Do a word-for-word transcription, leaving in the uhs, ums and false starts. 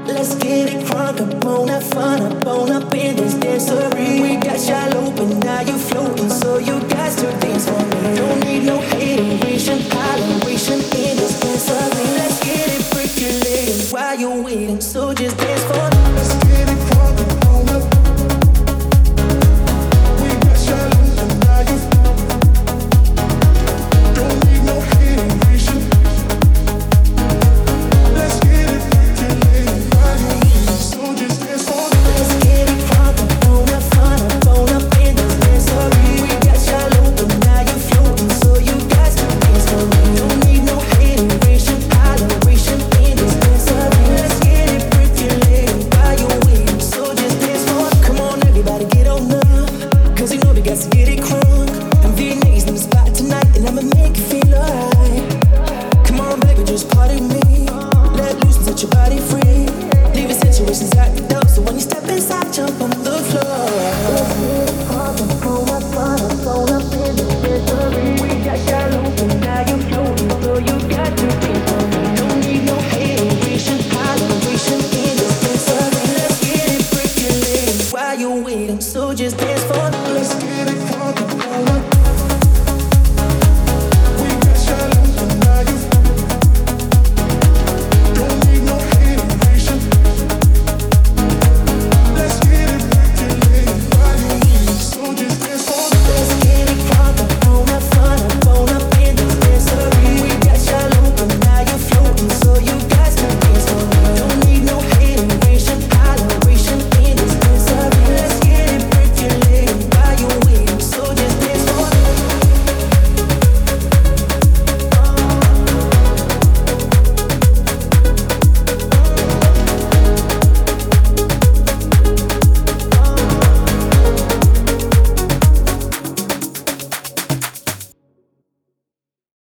Let's get it crunk up on that fun up on up in this dancery. We got shallow, but now you floating, so you got to dance for me. Don't need no hateration, holleration in this dancery. Let's get it percolating while you're waiting, so just dance for me.